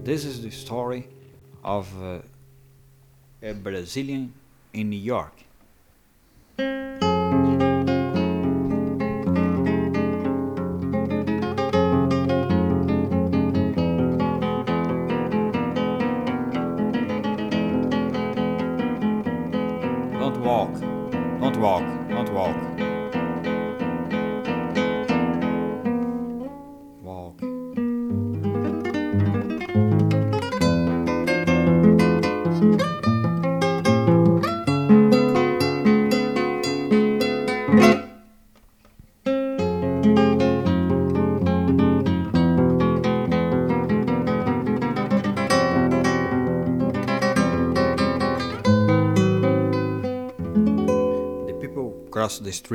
This is the story of a Brazilian in New York. Don't walk, don't walk, don't walk. Walk. The people cross the street.